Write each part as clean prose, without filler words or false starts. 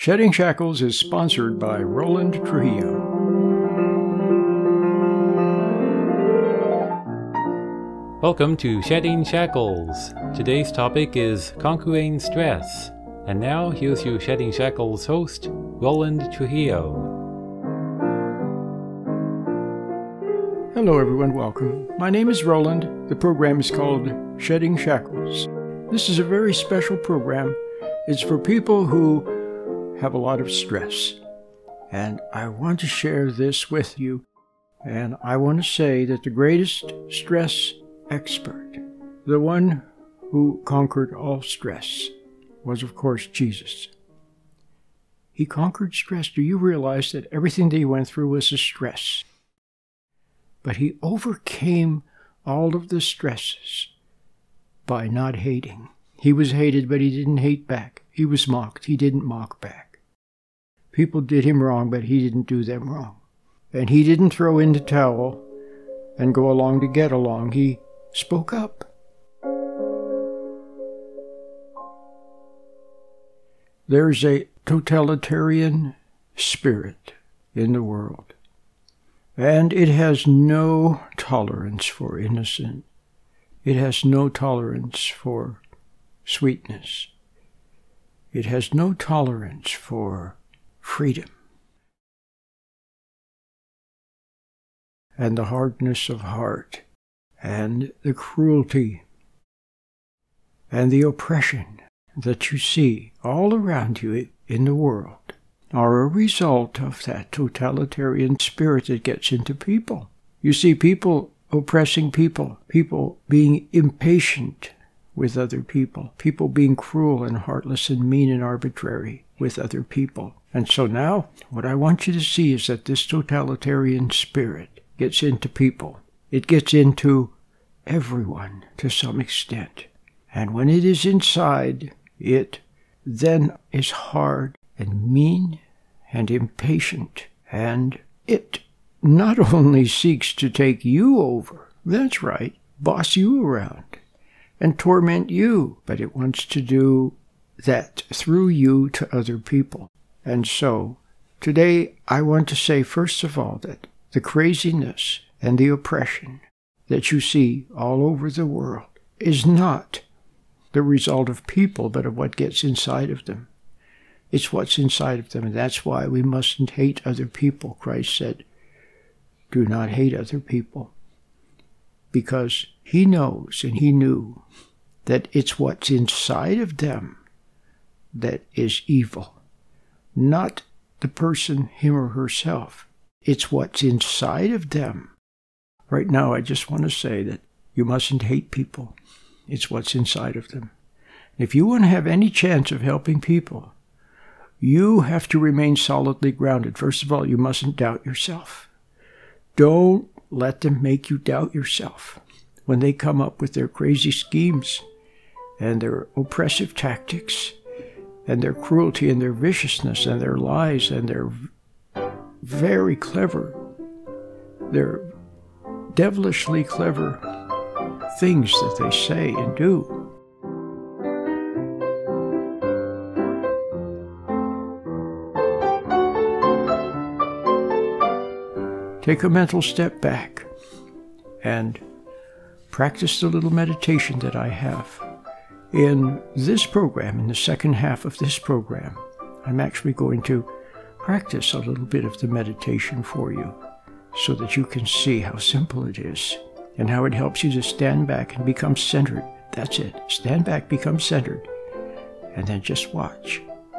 Shedding Shackles is sponsored by Roland Trujillo. Welcome to Shedding Shackles. Today's topic is conquering stress. And now, here's your Shedding Shackles host, Roland Trujillo. Hello everyone, welcome. My name is Roland. The program is called Shedding Shackles. This is a very special program. It's for people who have a lot of stress. And I want to share this with you. And I want to say that the greatest stress expert, the one who conquered all stress, was of course Jesus. He conquered stress. Do you realize that everything that he went through was a stress? But he overcame all of the stresses by not hating. He was hated, but he didn't hate back. He was mocked. He didn't mock back. People did him wrong, but he didn't do them wrong. And he didn't throw in the towel and go along to get along. He spoke up. There's a totalitarian spirit in the world, and it has no tolerance for innocence. It has no tolerance for sweetness. It has no tolerance for freedom. And the hardness of heart, and the cruelty, and the oppression that you see all around you in the world are a result of that totalitarian spirit that gets into people. You see people oppressing people, people being impatient with other people, people being cruel and heartless and mean and arbitrary with other people. And so now, what I want you to see is that this totalitarian spirit gets into people. It gets into everyone to some extent. And when it is inside, it then is hard and mean and impatient. And it not only seeks to take you over, that's right, boss you around and torment you, but it wants to do that through you to other people. And so, today I want to say, first of all, that the craziness and the oppression that you see all over the world is not the result of people, but of what gets inside of them. It's what's inside of them, and that's why we mustn't hate other people. Christ said, do not hate other people, because he knows and he knew that it's what's inside of them that is evil, not the person, him or herself. It's what's inside of them. Right now, I just want to say that you mustn't hate people. It's what's inside of them. If you want to have any chance of helping people, you have to remain solidly grounded. First of all, you mustn't doubt yourself. Don't let them make you doubt yourself when they come up with their crazy schemes and their oppressive tactics and their cruelty and their viciousness and their lies and their very clever, their devilishly clever things that they say and do. Take a mental step back and practice the little meditation that I have. In this program, in the second half of this program, I'm actually going to practice a little bit of the meditation for you so that you can see how simple it is and how it helps you to stand back and become centered. That's it. Stand back, become centered, and then just watch.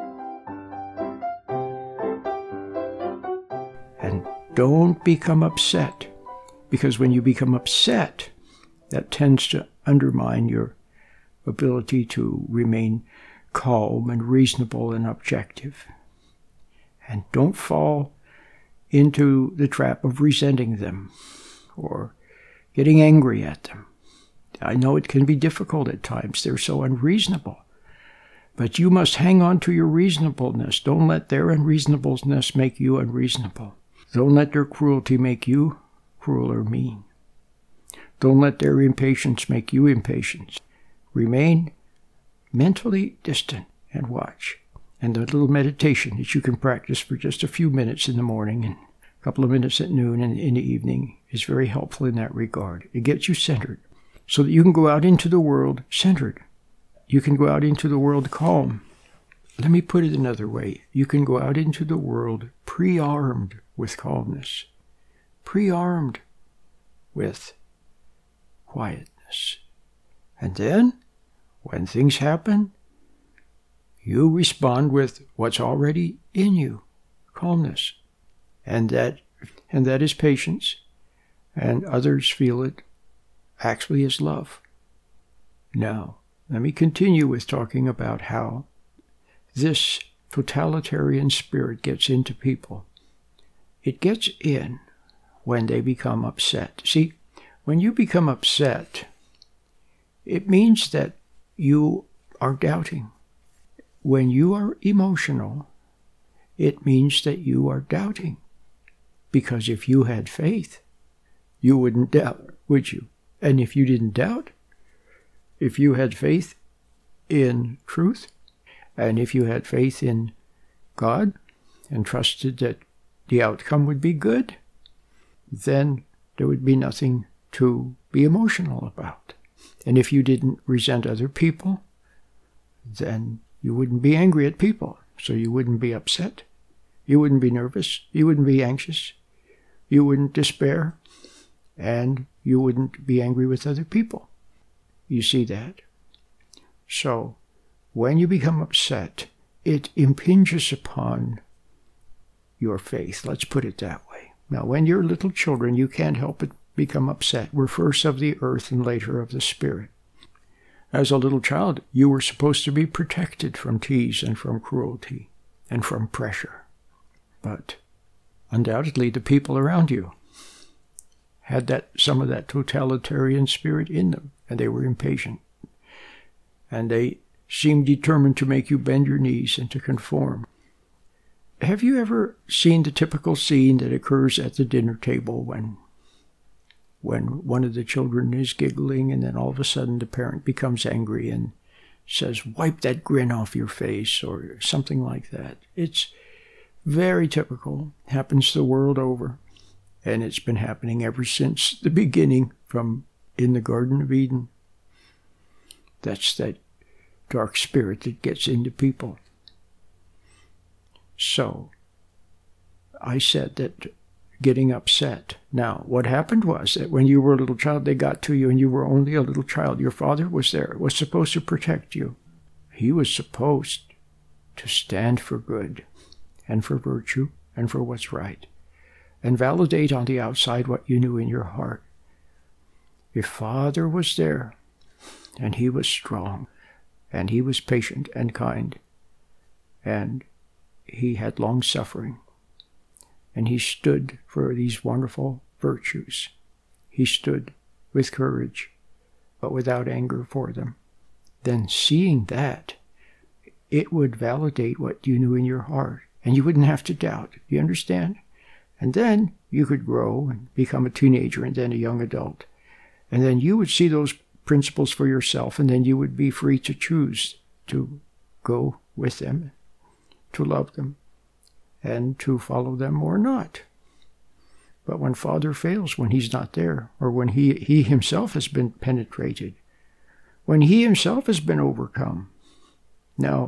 And don't become upset, because when you become upset, that tends to undermine your ability to remain calm and reasonable and objective. And don't fall into the trap of resenting them or getting angry at them. I know it can be difficult at times. They're so unreasonable. But you must hang on to your reasonableness. Don't let their unreasonableness make you unreasonable. Don't let their cruelty make you cruel or mean. Don't let their impatience make you impatient. Remain mentally distant and watch. and a little meditation that you can practice for just a few minutes in the morning and a couple of minutes at noon and in the evening is very helpful in that regard. It gets you centered so that you can go out into the world centered. You can go out into the world calm. Let me put it another way. You can go out into the world pre-armed with calmness, pre-armed with quietness. And then, when things happen, you respond with what's already in you, calmness. And that is patience. And others feel it actually as love. Now, let me continue with talking about how this totalitarian spirit gets into people. It gets in when they become upset. See, when you become upset, it means that you are doubting. When you are emotional, it means that you are doubting. Because if you had faith, you wouldn't doubt, would you? And if you didn't doubt, if you had faith in truth, and if you had faith in God and trusted that the outcome would be good, then there would be nothing to be emotional about. And if you didn't resent other people, then you wouldn't be angry at people. So you wouldn't be upset. You wouldn't be nervous. You wouldn't be anxious. You wouldn't despair. And you wouldn't be angry with other people. You see that? So, when you become upset, it impinges upon your faith. Let's put it that way. Now, when you're little children, you can't help but become upset. We're first of the earth and later of the spirit. As a little child, you were supposed to be protected from tease and from cruelty and from pressure. But undoubtedly, the people around you had some of that totalitarian spirit in them, and they were impatient. And they seemed determined to make you bend your knees and to conform. Have you ever seen the typical scene that occurs at the dinner table when one of the children is giggling and then all of a sudden the parent becomes angry and says, "Wipe that grin off your face," or something like that? It's very typical. Happens the world over. And it's been happening ever since the beginning, from in the Garden of Eden. That's that dark spirit that gets into people. So, I said that getting upset. Now, what happened was that when you were a little child, they got to you and you were only a little child. Your father was there, was supposed to protect you. He was supposed to stand for good and for virtue and for what's right, and validate on the outside what you knew in your heart. Your father was there, and he was strong, and he was patient and kind, and he had long suffering, and he stood for these wonderful virtues. He stood with courage, but without anger for them. Then seeing that, it would validate what you knew in your heart, and you wouldn't have to doubt. You understand? And then you could grow and become a teenager and then a young adult. And then you would see those principles for yourself, and then you would be free to choose to go with them, to love them, and to follow them or not. But when Father fails, when he's not there, or when he himself has been penetrated, when he himself has been overcome. Now,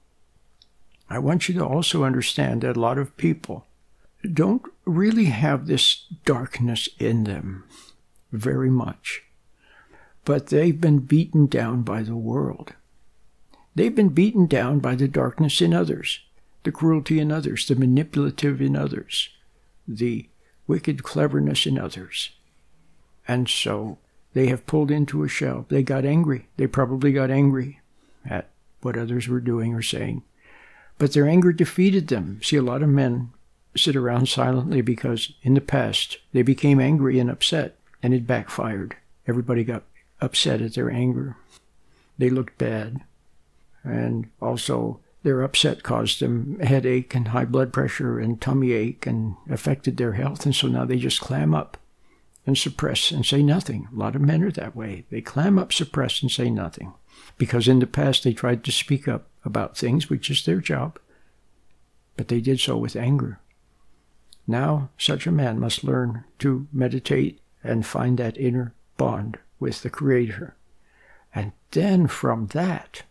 I want you to also understand that a lot of people don't really have this darkness in them very much. But they've been beaten down by the world. They've been beaten down by the darkness in others, the cruelty in others, the manipulative in others, the wicked cleverness in others. And so they have pulled into a shell. They got angry. They probably got angry at what others were doing or saying. But their anger defeated them. See, a lot of men sit around silently because in the past they became angry and upset, and it backfired. Everybody got upset at their anger. They looked bad. And also their upset caused them headache and high blood pressure and tummy ache and affected their health. And so now they just clam up and suppress and say nothing. A lot of men are that way. They clam up, suppress, and say nothing. because in the past they tried to speak up about things, which is their job, but they did so with anger. Now, such a man must learn to meditate and find that inner bond with the Creator. And then from that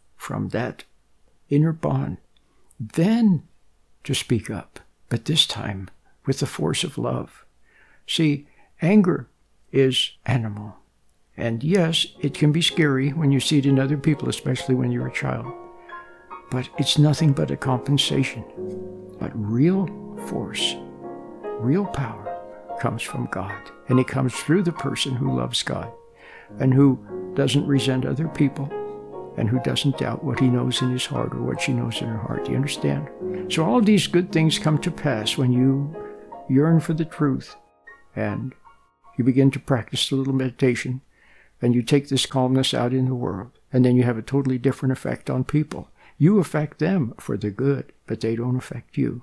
inner bond, then to speak up, but this time with the force of love. See, anger is animal. And yes, it can be scary when you see it in other people, especially when you're a child. But it's nothing but a compensation. But real force, real power comes from God. And it comes through the person who loves God and who doesn't resent other people and who doesn't doubt what he knows in his heart or what she knows in her heart. Do you understand? So all these good things come to pass when you yearn for the truth and you begin to practice a little meditation and you take this calmness out in the world, and then you have a totally different effect on people. You affect them for the good, but they don't affect you.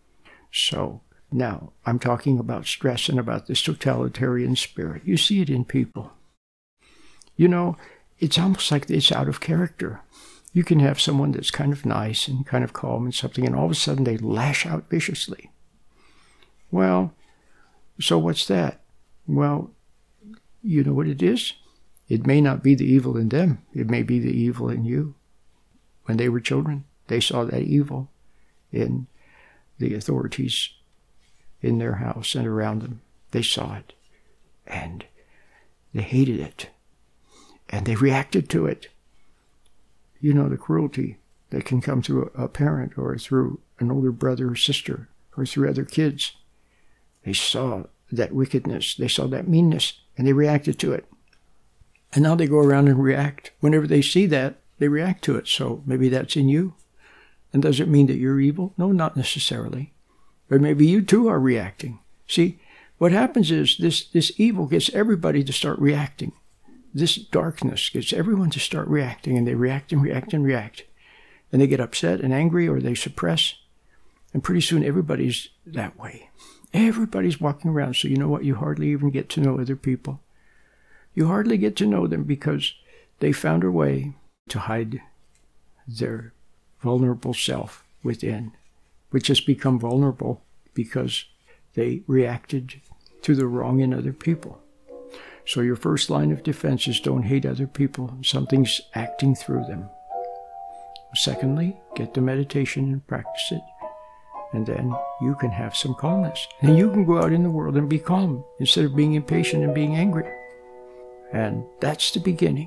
So now I'm talking about stress and about this totalitarian spirit. You see it in people. You know, it's almost like it's out of character. You can have someone that's kind of nice and kind of calm and something, and all of a sudden they lash out viciously. Well, so what's that? Well, you know what it is? It may not be the evil in them. It may be the evil in you. When they were children, they saw that evil in the authorities in their house and around them. They saw it, and they hated it, and they reacted to it. You know, the cruelty that can come through a parent or through an older brother or sister or through other kids. They saw that wickedness, they saw that meanness, and they reacted to it. And now they go around and react. Whenever they see that, they react to it. So maybe that's in you. And does it mean that you're evil? No, not necessarily. Or maybe you too are reacting. See, what happens is this evil gets everybody to start reacting. This darkness gets everyone to start reacting, and they react and react and react. And they get upset and angry, or they suppress. And pretty soon everybody's that way. Everybody's walking around. So you know what? You hardly even get to know other people. You hardly get to know them because they found a way to hide their vulnerable self within, which has become vulnerable because they reacted to the wrong in other people. So your first line of defense is don't hate other people. Something's acting through them. Secondly, get the meditation and practice it. And then you can have some calmness. And you can go out in the world and be calm instead of being impatient and being angry. And that's the beginning.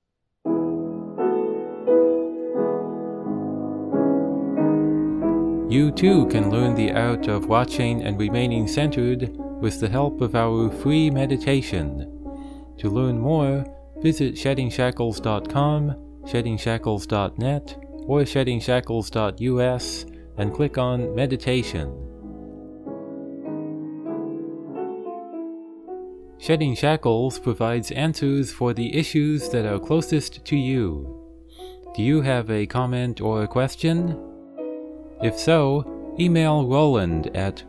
You too can learn the art of watching and remaining centered with the help of our free meditation. To learn more, visit SheddingShackles.com, SheddingShackles.net, or SheddingShackles.us and click on Meditation. Shedding Shackles provides answers for the issues that are closest to you. Do you have a comment or a question? If so, email Roland at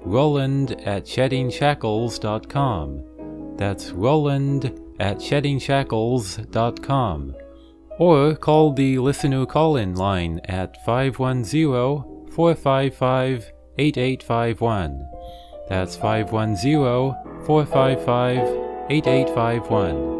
roland@SheddingShackles.com. That's roland@SheddingShackles.com. Or call the listener call-in line at 510-455-8851. That's 510-455-8851.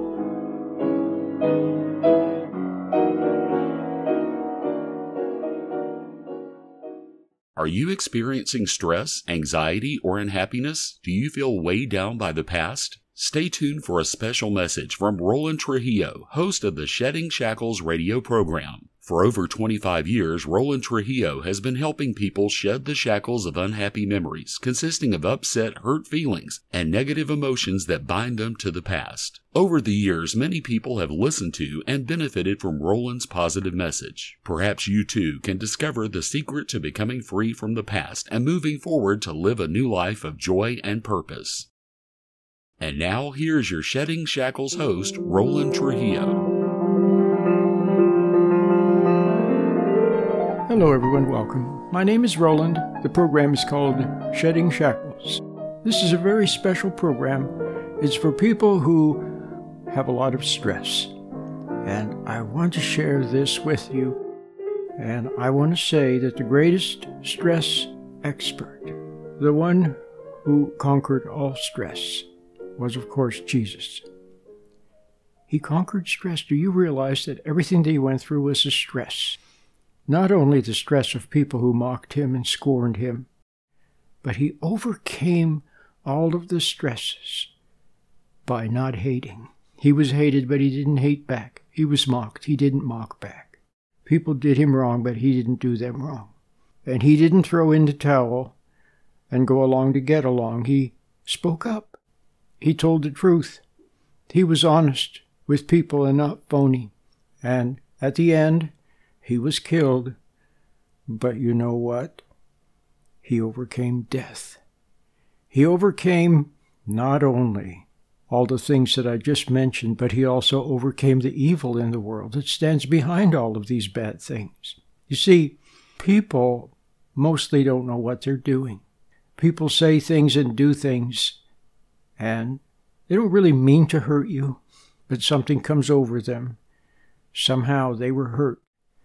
Are you experiencing stress, anxiety, or unhappiness? Do you feel weighed down by the past? Stay tuned for a special message from Roland Trujillo, host of the Shedding Shackles radio program. For over 25 years, Roland Trujillo has been helping people shed the shackles of unhappy memories, consisting of upset, hurt feelings, and negative emotions that bind them to the past. Over the years, many people have listened to and benefited from Roland's positive message. Perhaps you too can discover the secret to becoming free from the past and moving forward to live a new life of joy and purpose. And now, here's your Shedding Shackles host, Roland Trujillo. Hello everyone, welcome. My name is Roland. The program is called Shedding Shackles. This is a very special program. It's for people who have a lot of stress. And I want to share this with you. And I want to say that the greatest stress expert, the one who conquered all stress, was, of course, Jesus. He conquered stress. Do you realize that everything that he went through was a stress? Not only the stress of people who mocked him and scorned him, but he overcame all of the stresses by not hating. He was hated, but he didn't hate back. He was mocked. He didn't mock back. People did him wrong, but he didn't do them wrong. And he didn't throw in the towel and go along to get along. He spoke up. He told the truth. He was honest with people and not phony. And at the end, he was killed. But you know what? He overcame death. He overcame not only all the things that I just mentioned, but he also overcame the evil in the world that stands behind all of these bad things. You see, people mostly don't know what they're doing. People say things and do things, and they don't really mean to hurt you, but something comes over them. Somehow they were hurt,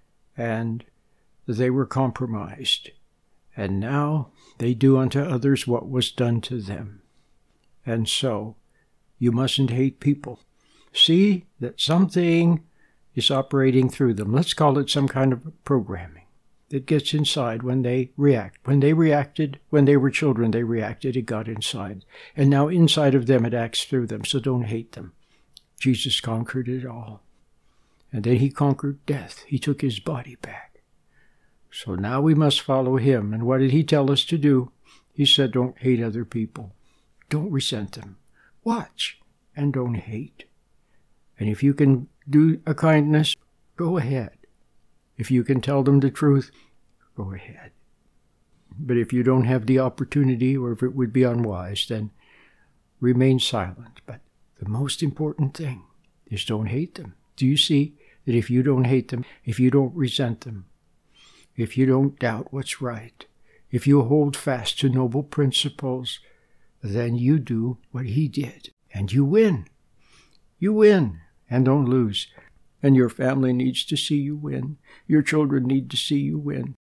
and they were compromised, and now they do unto others what was done to them. And so, you mustn't hate people. See that something is operating through them. Let's call it some kind of programming that gets inside when they react. When they reacted, when they were children, they reacted, it got inside. And now inside of them, it acts through them, so don't hate them. Jesus conquered it all. And then he conquered death. He took his body back. So now we must follow him. And what did he tell us to do? He said, don't hate other people. Don't resent them. Watch and don't hate. And if you can do a kindness, go ahead. If you can tell them the truth, go ahead. But if you don't have the opportunity, or if it would be unwise, then remain silent. But the most important thing is don't hate them. Do you see that if you don't hate them, if you don't resent them, if you don't doubt what's right, if you hold fast to noble principles, then you do what he did, and you win. You win, and don't lose. And your family needs to see you win. Your children need to see you win.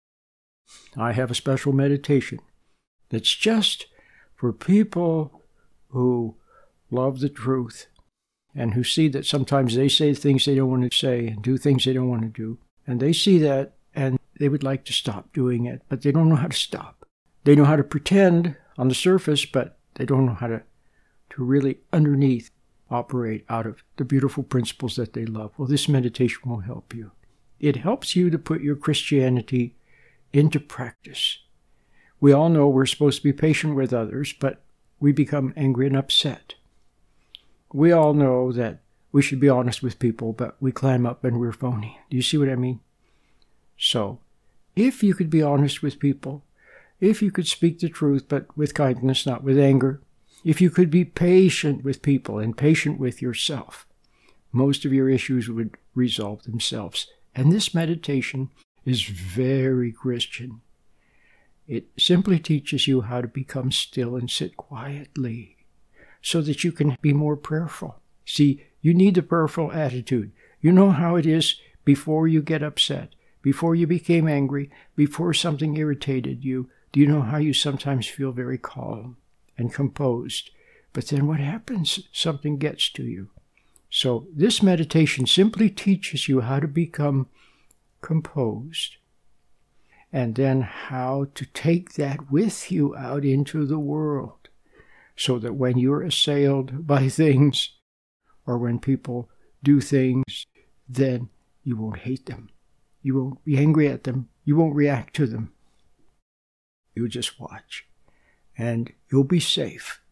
I have a special meditation that's just for people who love the truth and who see that sometimes they say things they don't want to say and do things they don't want to do. And they see that, and they would like to stop doing it, but they don't know how to stop. They know how to pretend on the surface, but they don't know how to really underneath operate out of the beautiful principles that they love. Well, this meditation will help you. It helps you to put your Christianity into practice. We all know we're supposed to be patient with others, but we become angry and upset. We all know that we should be honest with people, but we climb up and we're phony. Do you see what I mean? So, if you could be honest with people, if you could speak the truth, but with kindness, not with anger, if you could be patient with people and patient with yourself, most of your issues would resolve themselves. And this meditation is very Christian. It simply teaches you how to become still and sit quietly so that you can be more prayerful. See, you need the prayerful attitude. You know how it is before you get upset, before you became angry, before something irritated you. Do you know how you sometimes feel very calm and composed? But then what happens? Something gets to you. So this meditation simply teaches you how to become composed, and then how to take that with you out into the world, so that when you're assailed by things, or when people do things, then you won't hate them. You won't be angry at them. You won't react to them. You just watch, and you'll be safe.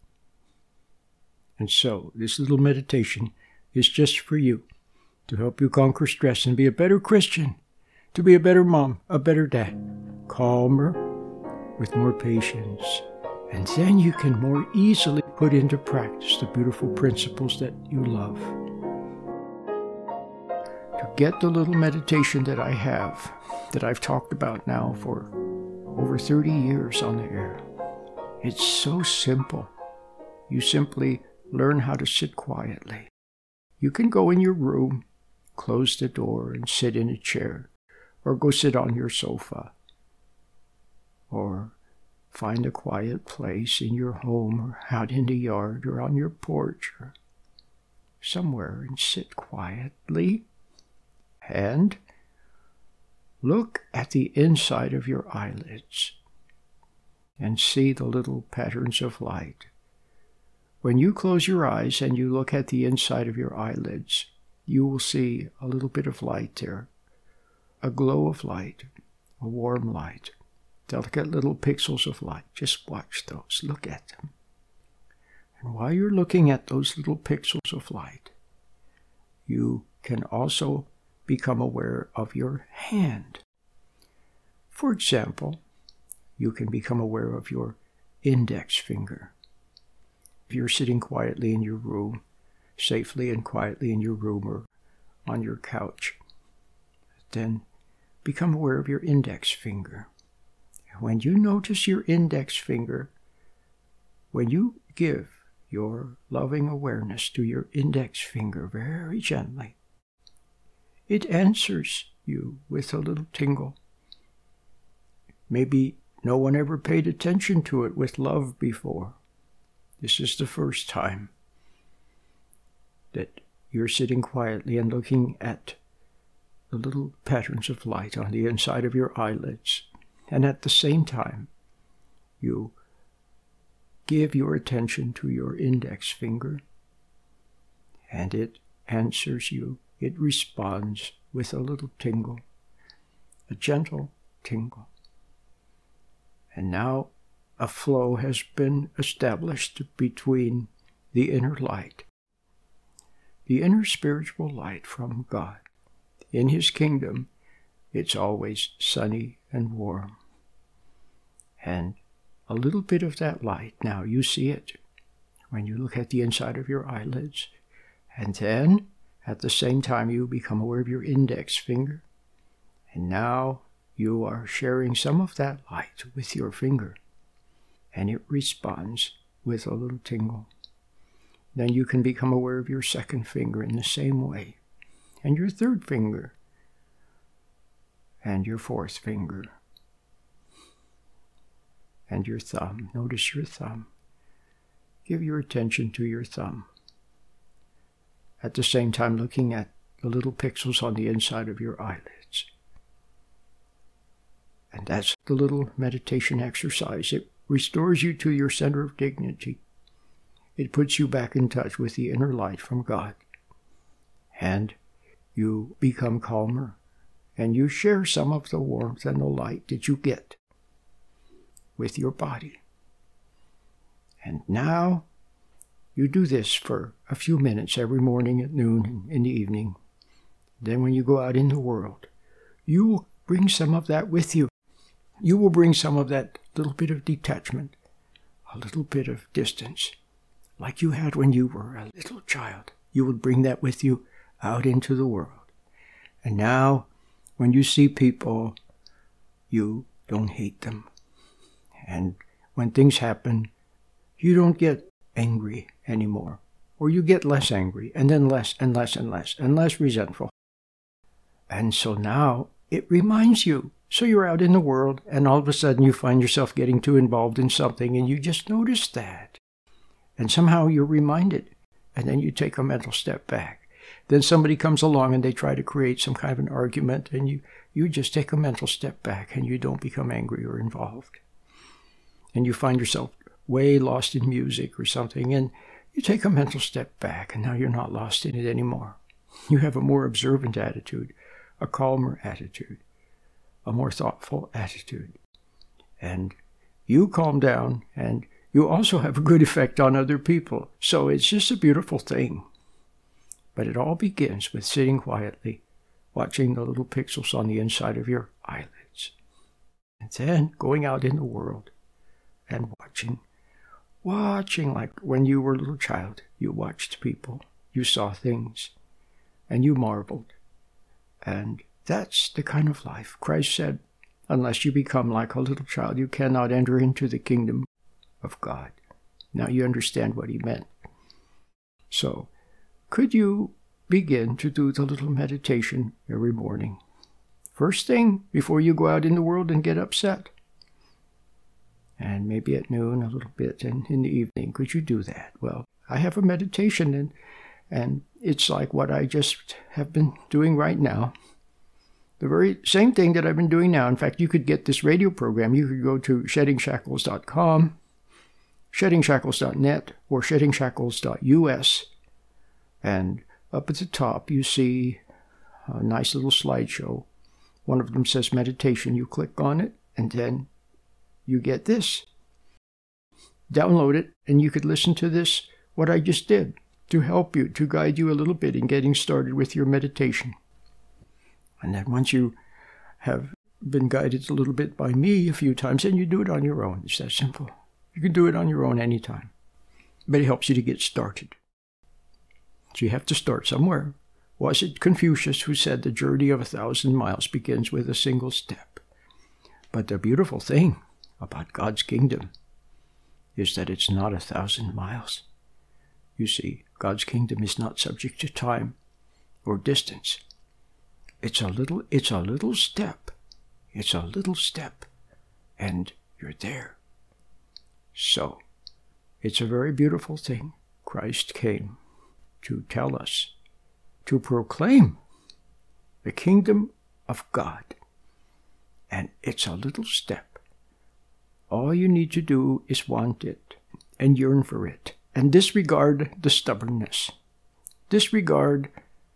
And so this little meditation is just for you, to help you conquer stress and be a better Christian, to be a better mom, a better dad, calmer, with more patience. And then you can more easily put into practice the beautiful principles that you love. To get the little meditation that I have, that I've talked about now for over 30 years on the air, it's so simple. You simply learn how to sit quietly. You can go in your room close the door and sit in a chair, or go sit on your sofa, or find a quiet place in your home or out in the yard or on your porch or somewhere and sit quietly and look at the inside of your eyelids and see the little patterns of light. When you close your eyes and you look at the inside of your eyelids, you will see a little bit of light there, a glow of light, a warm light, delicate little pixels of light. Just watch those, look at them. And while you're looking at those little pixels of light, you can also become aware of your hand. For example, you can become aware of your index finger. If you're sitting quietly in your room, safely and quietly in your room or on your couch, then become aware of your index finger. When you notice your index finger, when you give your loving awareness to your index finger very gently, it answers you with a little tingle. Maybe no one ever paid attention to it with love before. This is the first time that you're sitting quietly and looking at the little patterns of light on the inside of your eyelids. And at the same time, you give your attention to your index finger, and it answers you. It responds with a little tingle, a gentle tingle. And now a flow has been established between the inner light, the inner spiritual light from God. In His kingdom, it's always sunny and warm. And a little bit of that light, now you see it when you look at the inside of your eyelids. And then, at the same time, you become aware of your index finger. And now you are sharing some of that light with your finger. And it responds with a little tingle. Then you can become aware of your second finger in the same way, and your third finger, and your fourth finger, and your thumb. Notice your thumb. Give your attention to your thumb. At the same time, looking at the little pixels on the inside of your eyelids. And that's the little meditation exercise. It restores you to your center of dignity. It puts you back in touch with the inner light from God. And you become calmer, and you share some of the warmth and the light that you get with your body. And now you do this for a few minutes every morning at noon and in the evening. Then when you go out in the world, you will bring some of that with you. You will bring some of that little bit of detachment, a little bit of distance, like you had when you were a little child. You will bring that with you out into the world. And now, when you see people, you don't hate them. And when things happen, you don't get angry anymore. Or you get less angry, and then less and less and less, and less resentful. And so now, it reminds you. So you're out in the world, and all of a sudden you find yourself getting too involved in something, and you just notice that. And somehow you're reminded, and then you take a mental step back. Then somebody comes along and they try to create some kind of an argument, and you just take a mental step back, and you don't become angry or involved. And you find yourself way lost in music or something, and you take a mental step back, and now you're not lost in it anymore. You have a more observant attitude, a calmer attitude, a more thoughtful attitude. And you calm down, and you also have a good effect on other people. So it's just a beautiful thing. But it all begins with sitting quietly, watching the little pixels on the inside of your eyelids. And then going out in the world and watching like when you were a little child. You watched people, you saw things, and you marveled. And that's the kind of life. Christ said, unless you become like a little child, you cannot enter into the kingdom of God. Now you understand what he meant. So, could you begin to do the little meditation every morning. First thing, before you go out in the world and get upset. And maybe at noon a little bit, and in the evening, could you do that? Well, I have a meditation, and it's like what I just have been doing right now. The very same thing that I've been doing now. In fact, you could get this radio program. You could go to sheddingshackles.com, sheddingshackles.net, or sheddingshackles.us. And up at the top, you see a nice little slideshow. One of them says meditation. You click on it, and then you get this. Download it, and you could listen to this, what I just did, to help you, to guide you a little bit in getting started with your meditation. And then once you have been guided a little bit by me a few times, then you do it on your own. It's that simple. You can do it on your own anytime. But it helps you to get started. So you have to start somewhere. Was it Confucius who said the journey of 1,000 miles begins with a single step? But the beautiful thing about God's kingdom is that it's not 1,000 miles. You see, God's kingdom is not subject to time or distance. It's a little step. It's a little step, and you're there. So, it's a very beautiful thing. Christ came to tell us, to proclaim the kingdom of God. And it's a little step. All you need to do is want it and yearn for it, and disregard the stubbornness. Disregard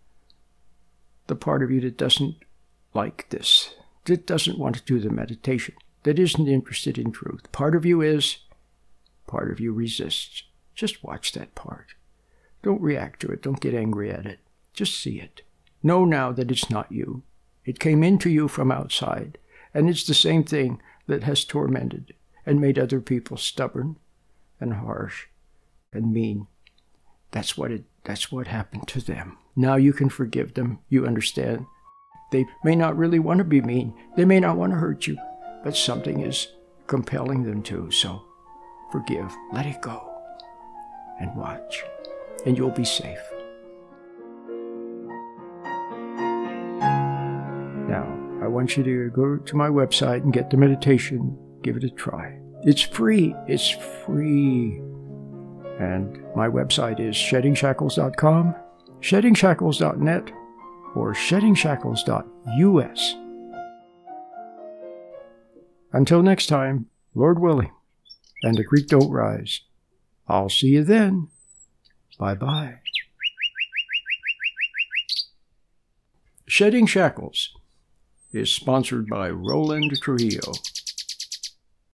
the part of you that doesn't like this, that doesn't want to do the meditation, that isn't interested in truth. Part of you is, part of you resists. Just watch that part. Don't react to it. Don't get angry at it. Just see it. Know now that it's not you. It came into you from outside, and it's the same thing that has tormented and made other people stubborn and harsh and mean. That's what happened to them. Now you can forgive them. You understand. They may not really want to be mean. They may not want to hurt you, but something is compelling them to. So forgive. Let it go. And watch. And you'll be safe. Now, I want you to go to my website and get the meditation. Give it a try. It's free. It's free. And my website is sheddingshackles.com, sheddingshackles.net, or sheddingshackles.us. Until next time, Lord willing, and the creek don't rise. I'll see you then. Bye-bye. Shedding Shackles is sponsored by Roland Trujillo.